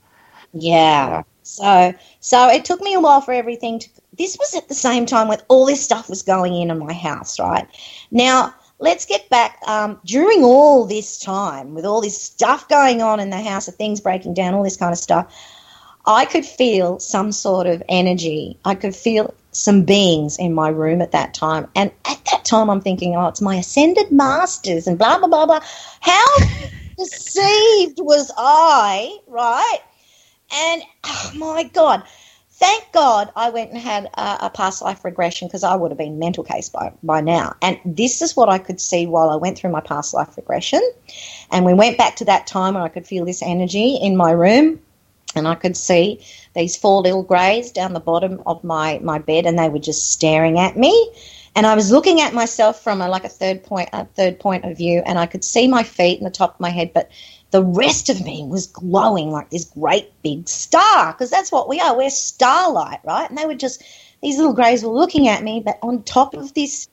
So it took me a while for everything to. This was at the same time with all this stuff was going in my house, right? Now let's get back. During all this time, with all this stuff going on in the house, of things breaking down, all this kind of stuff, I could feel some sort of energy. I could feel some beings in my room at that time. And at that time, I'm thinking, oh, it's my ascended masters and blah, blah, blah, blah. How deceived was I, right? And, oh, my God. Thank God I went and had a past life regression, because I would have been mental case by now. And this is what I could see while I went through my past life regression. And we went back to that time where I could feel this energy in my room. And I could see these 4 little greys down the bottom of my bed, and they were just staring at me. And I was looking at myself from a third point of view, and I could see my feet and the top of my head, but the rest of me was glowing like this great big star, because that's what we are. We're starlight, right? And they were just, these little greys were looking at me, but on top of this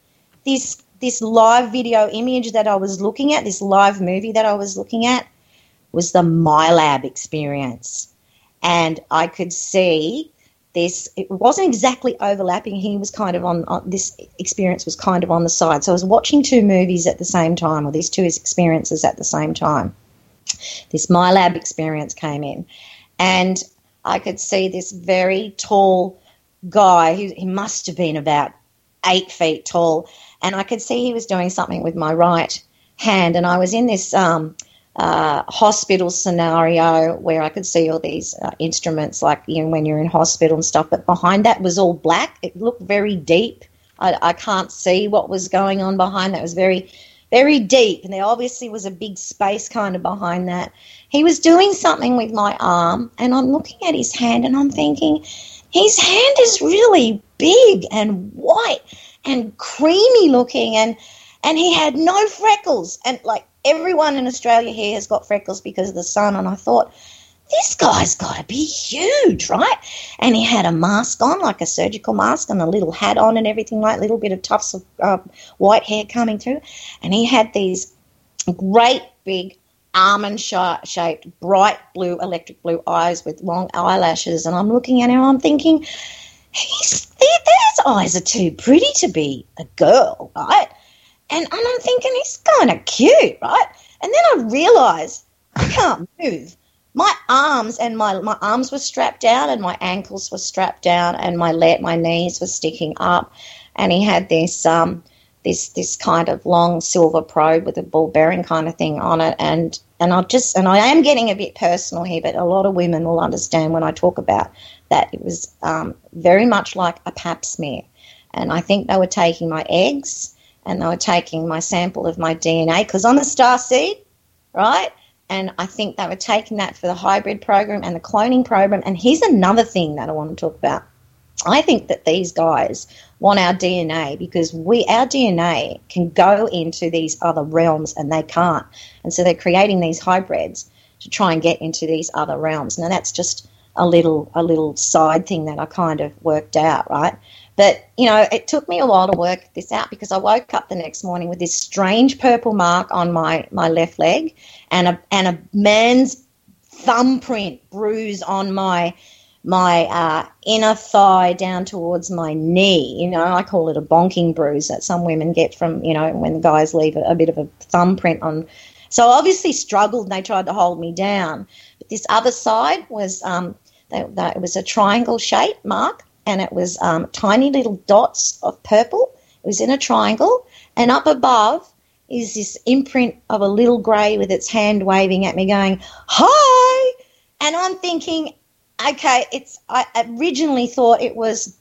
live video image that I was looking at, this live movie that I was looking at, was the MyLab experience. And I could see this. It wasn't exactly overlapping. He was kind of on this experience was kind of on the side. So I was watching 2 movies at the same time, or these 2 experiences at the same time. This MyLab experience came in, and I could see this very tall guy. He must have been about 8 feet tall, and I could see he was doing something with my right hand. And I was in this hospital scenario where I could see all these instruments, like, you know, when you're in hospital and stuff, but behind that was all black. It looked very deep. I can't see what was going on behind that. It was very, very deep, and there obviously was a big space kind of behind that. He was doing something with my arm, and I'm looking at his hand, and I'm thinking, his hand is really big and white and creamy looking, and he had no freckles, and like, everyone in Australia here has got freckles because of the sun. And I thought, this guy's got to be huge, right? And he had a mask on, like a surgical mask, and a little hat on and everything, like a little bit of tufts of white hair coming through. And he had these great big almond-shaped, bright blue, electric blue eyes with long eyelashes. And I'm looking at him and I'm thinking, those eyes are too pretty to be a girl, right? And I'm thinking, he's kind of cute, right? And then I realise I can't move. My arms and my arms were strapped down and my ankles were strapped down and my knees were sticking up. And he had this kind of long silver probe with a ball bearing kind of thing on it. And I am getting a bit personal here, but a lot of women will understand when I talk about that. It was very much like a pap smear. And I think they were taking my eggs and they were taking my sample of my DNA because I'm a starseed, right? And I think they were taking that for the hybrid program and the cloning program. And here's another thing that I want to talk about. I think that these guys want our DNA because our DNA can go into these other realms and they can't. And so they're creating these hybrids to try and get into these other realms. Now that's just a little side thing that I kind of worked out, right? But, it took me a while to work this out because I woke up the next morning with this strange purple mark on my left leg and a man's thumbprint bruise on my inner thigh down towards my knee. I call it a bonking bruise that some women get from, when the guys leave a bit of a thumbprint on. So I obviously struggled and they tried to hold me down. But this other side was, it was a triangle shape mark and it was tiny little dots of purple. It was in a triangle and up above is this imprint of a little grey with its hand waving at me going, hi! And I'm thinking, okay, I originally thought it was,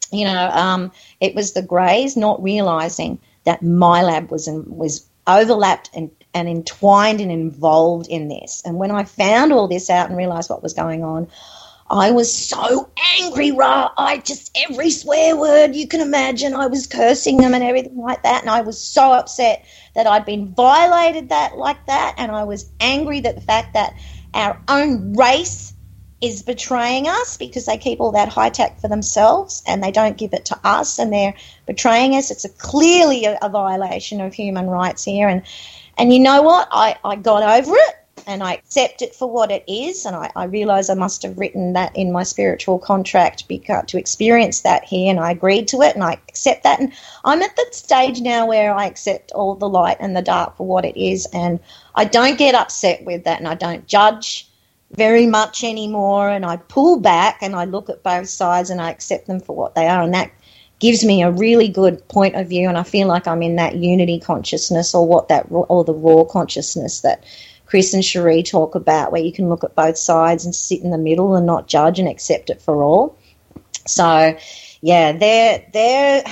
it was the greys, not realising that my lab was overlapped and entwined and involved in this. And when I found all this out and realised what was going on, I was so angry, every swear word you can imagine, I was cursing them and everything like that. And I was so upset that I'd been violated like that. And I was angry that the fact that our own race is betraying us because they keep all that high tech for themselves and they don't give it to us and they're betraying us. It's clearly a violation of human rights here. And you know what? I got over it and I accept it for what it is, and I realise I must have written that in my spiritual contract to experience that here, and I agreed to it and I accept that. And I'm at that stage now where I accept all the light and the dark for what it is, and I don't get upset with that and I don't judge very much anymore, and I pull back and I look at both sides and I accept them for what they are, and that gives me a really good point of view, and I feel like I'm in that unity consciousness or the raw consciousness that Chris and Cherie talk about, where you can look at both sides and sit in the middle and not judge and accept it for all. So, yeah, they're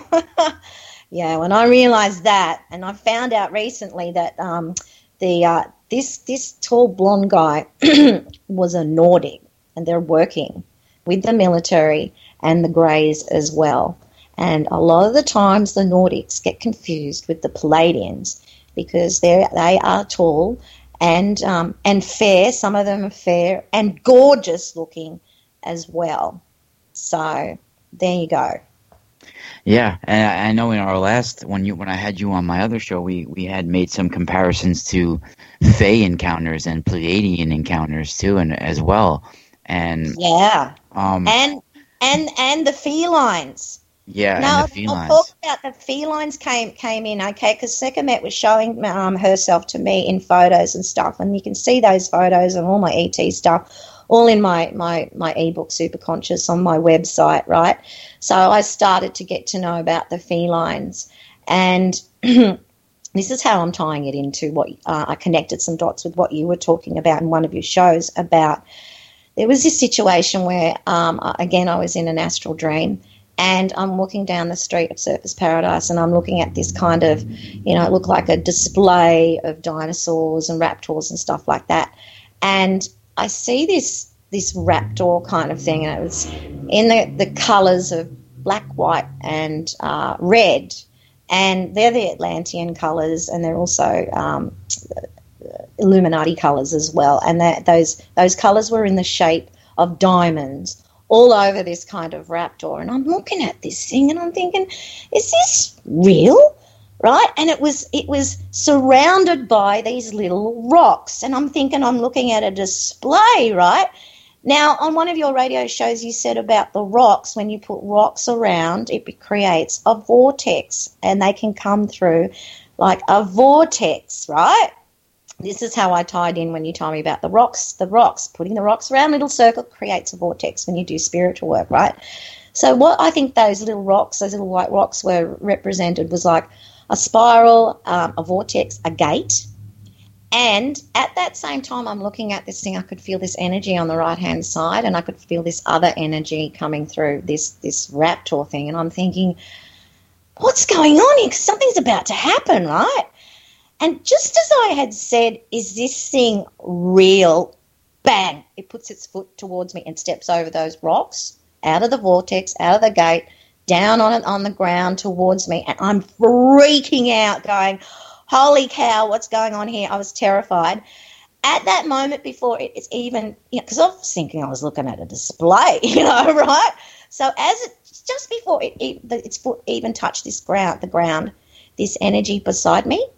yeah, when I realised that, and I found out recently that this tall blonde guy was a Nordic, and they're working with the military and the Greys as well. And a lot of the times the Nordics get confused with the Palladians because they are tall and fair. Some of them are fair and gorgeous looking as well. So there you go. Yeah, and I know in our last when I had you on my other show, we had made some comparisons to Fae encounters and Pleiadian encounters too, and as well. And yeah, and the felines. Yeah, now, and the felines. I'll talk about the felines came in, okay, because Sekhmet was showing herself to me in photos and stuff, and you can see those photos and all my ET stuff, all in my ebook Super Conscious on my website, right? So I started to get to know about the felines, and this is how I'm tying it into what I connected some dots with what you were talking about in one of your shows about. There was this situation where, again, I was in an astral dream, and I'm walking down the street of Surfers Paradise, and I'm looking at this kind of, it looked like a display of dinosaurs and raptors and stuff like that. And I see this raptor kind of thing, and it was in the colours of black, white, and red. And they're the Atlantean colours, and they're also Illuminati colours as well. And those colours were in the shape of diamonds all over this kind of raptor. And I'm looking at this thing and I'm thinking, is this real? right? And it was surrounded by these little rocks. And I'm thinking I'm looking at a display, right? Now, on one of your radio shows, you said about the rocks, when you put rocks around, it creates a vortex, and they can come through like a vortex, right? This is how I tied in when you told me about the rocks. Putting the rocks around a little circle creates a vortex when you do spiritual work, right? So what I think those little rocks, those little white rocks were represented was like a spiral, a vortex, a gate. And at that same time I'm looking at this thing, I could feel this energy on the right-hand side, and I could feel this other energy coming through this raptor thing. And I'm thinking, what's going on here? 'Cause something's about to happen, right? And just as I had said, is this thing real? Bang! It puts its foot towards me and steps over those rocks, out of the vortex, out of the gate, down on the ground towards me. And I'm freaking out going, holy cow, what's going on here? I was terrified. At that moment before it's even, because I was thinking I was looking at a display, right? So just before its foot even touched the ground, this energy beside me,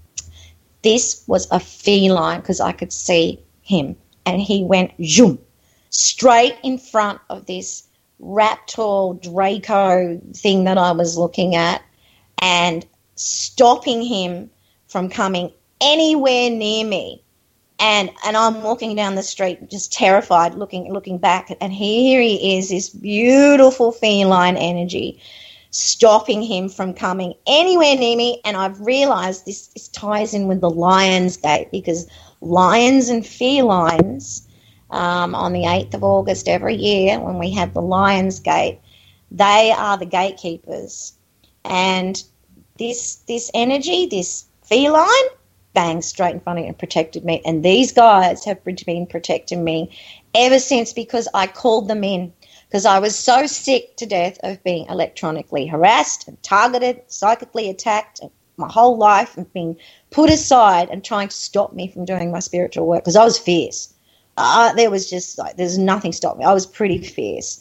this was a feline, because I could see him, and he went zoom, straight in front of this raptor Draco thing that I was looking at, and stopping him from coming anywhere near me. And I'm walking down the street just terrified, looking back, and here he is, this beautiful feline energy, stopping him from coming anywhere near me. And I've realised this ties in with the Lion's Gate, because lions and felines, on the 8th of August every year when we have the Lion's Gate, they are the gatekeepers. And this energy, this feline, bang, straight in front of me and protected me. And these guys have been protecting me ever since, because I called them in, because I was so sick to death of being electronically harassed and targeted, psychically attacked my whole life, and being put aside and trying to stop me from doing my spiritual work, because I was fierce. There was just there's nothing stopped me. I was pretty fierce.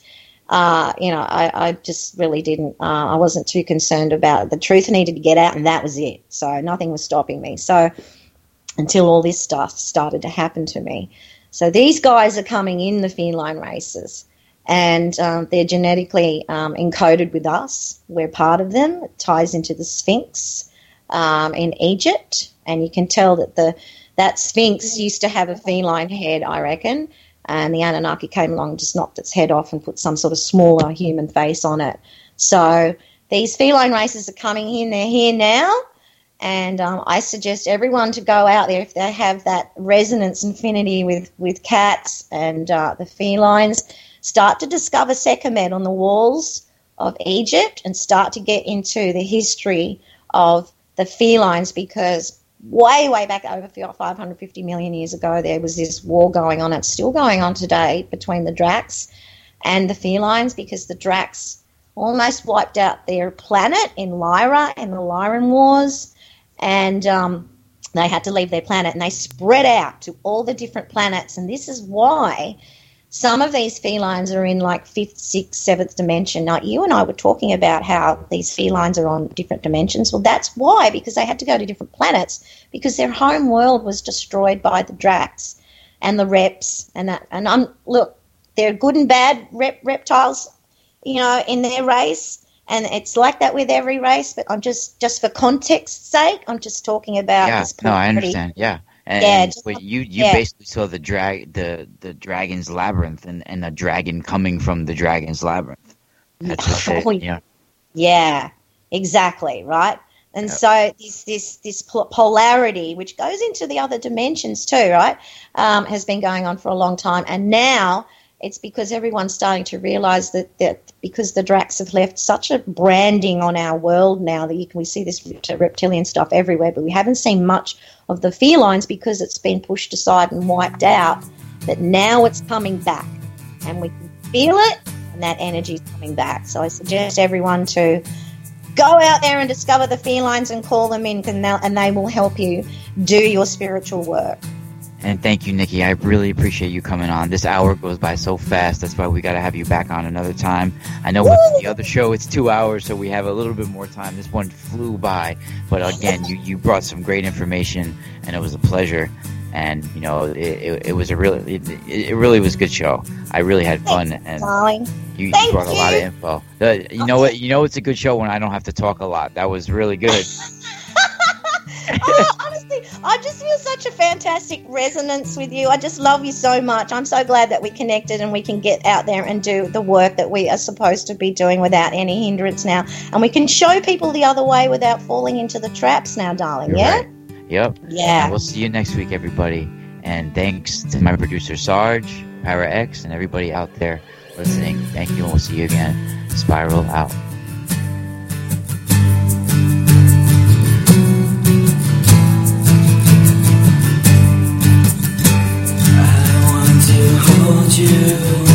I just really didn't, I wasn't too concerned about it. The truth needed to get out, and that was it. So nothing was stopping me. So until all this stuff started to happen to me. So these guys are coming in the feline races, and they're genetically encoded with us. We're part of them. It ties into the Sphinx in Egypt, and you can tell that that Sphinx used to have a feline head, I reckon, and the Anunnaki came along and just knocked its head off and put some sort of smaller human face on it. So these feline races are coming in. They're here now, and I suggest everyone to go out there if they have that resonance affinity with cats and the felines. Start to discover Sekhmet on the walls of Egypt and start to get into the history of the felines, because way back over 550 million years ago, there was this war going on. It's still going on today between the Dracs and the felines, because the Dracs almost wiped out their planet in Lyra, in the Lyran Wars, and they had to leave their planet, and they spread out to all the different planets. And this is why some of these felines are in like 5th, 6th, 7th dimension. Now, you and I were talking about how these felines are on different dimensions. Well, that's why, because they had to go to different planets, because their home world was destroyed by the Dracs and the Reps. And look, they're good and bad reptiles, in their race. And it's like that with every race. But I'm just for context's sake, I'm just talking about this. Yeah, no, I understand. Yeah. And you basically saw the dragon's labyrinth and a dragon coming from the dragon's labyrinth. That's what Yeah, exactly, right? And so this polarity, which goes into the other dimensions too, right, has been going on for a long time. And now it's because everyone's starting to realise that because the Dracs have left such a branding on our world now that we see this reptilian stuff everywhere, but we haven't seen much of the felines because it's been pushed aside and wiped out. But now it's coming back, and we can feel it, and that energy is coming back. So I suggest everyone to go out there and discover the felines and call them in, and they will help you do your spiritual work. And thank you, Nikki. I really appreciate you coming on. This hour goes by so fast. That's why we got to have you back on another time. I know with the other show, it's 2 hours, so we have a little bit more time. This one flew by. But again, you brought some great information, and it was a pleasure. And, you know, it was it really was a good show. I really had fun. And darling. You brought a lot of info. You know what? You know it's a good show when I don't have to talk a lot. That was really good. Honestly, I just feel such a fantastic resonance with you. I just love you so much. I'm so glad that we connected and we can get out there and do the work that we are supposed to be doing without any hindrance now. And we can show people the other way without falling into the traps now, darling. You're yeah? Right. Yep. Yeah. And we'll see you next week, everybody. And thanks to my producer, Sarge, Para X, and everybody out there listening. Thank you, and we'll see you again. Spiral out. I want to hold you.